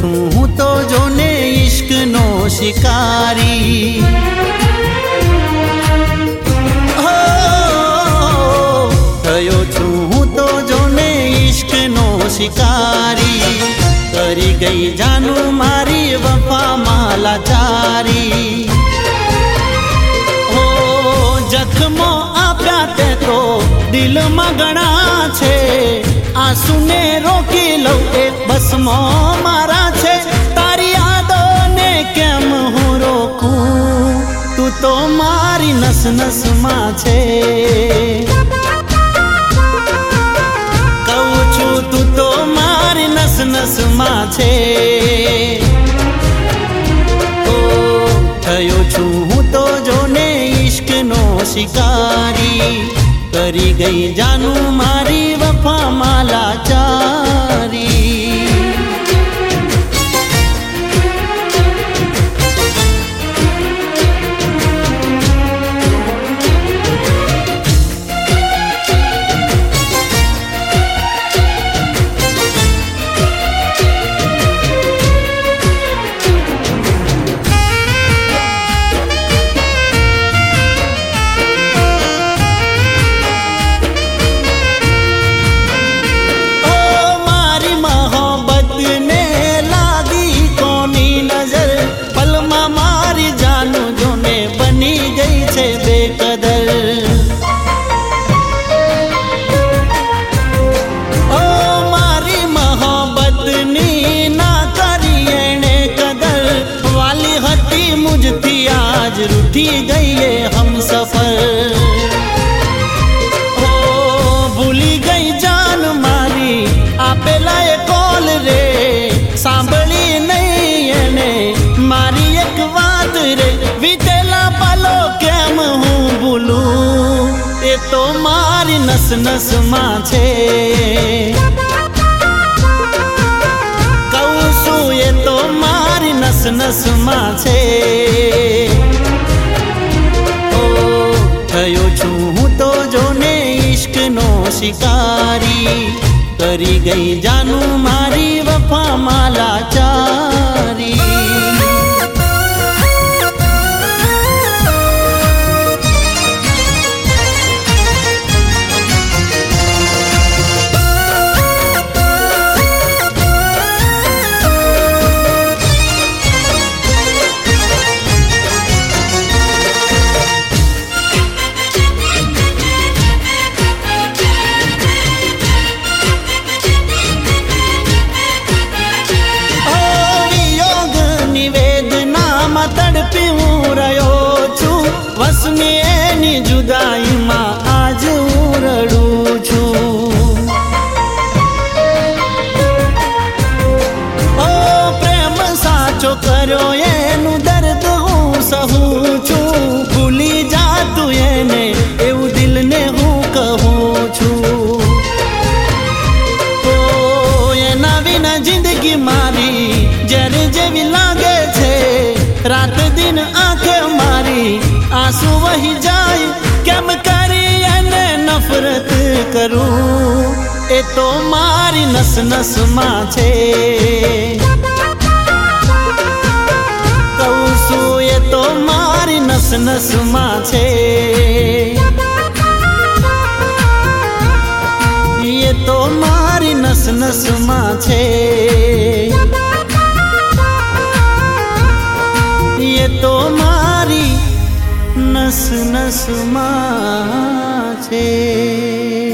છું હું તો જોને ઇશ્કનો શિકારી હો થયો છું હું તો જોને ઇશ્કનો શિકારી કરી ગઈ જાનું મારી વફામાં લાચારી હો જખમો આપ્યા તે તો દિલમાં ઘણા છે આંસુને રોકી લઉં એ બસમો મારા છે તારી યાદોને કેમ હું રોકું તું તો મારી નસ નસમાં છે કહું છું તું તો મારી નસ નસમાં છે ઓ થયો છું હું તો જોને ઇશ્કનો શિકારી કરી ગઈ જાનું મારી વફામાં લાચારી रूठी गई ये हम सफर ओ भूली गई जान मारी आपेला ये कॉल रे सांभળી नहीं एने मारी एक बात रे वीतेला पालो केम हूँ भूलूं ये तो मारी नस नस માં છે કહું છું ये तो मारी नस नस માં છે થયો છું હું તો જોને ઇશ્કનો શિકારી કરી ગઈ જાનું મારી વફામાં લાચારી વસની એની જુદાઈમાં આજ હું રડું છું ઓ પ્રેમ સાચો કર્યો એનું દર્દ હું સહું છું ભૂલી જાતું એને એવું દિલને હું કહું છું ઓ એના વિના જિંદગી મારી ઝેર જેવી લાગે છે રાત દિન આંખે મારી आंसू वही जाए केम करी एने नफरत करूं ए तो मारी नस नस માં છે કહું છું એ તો મારી નસ નસ માં છે એ તો મારી નસ નસ માં છે એ તો મારી नस नस માં છે।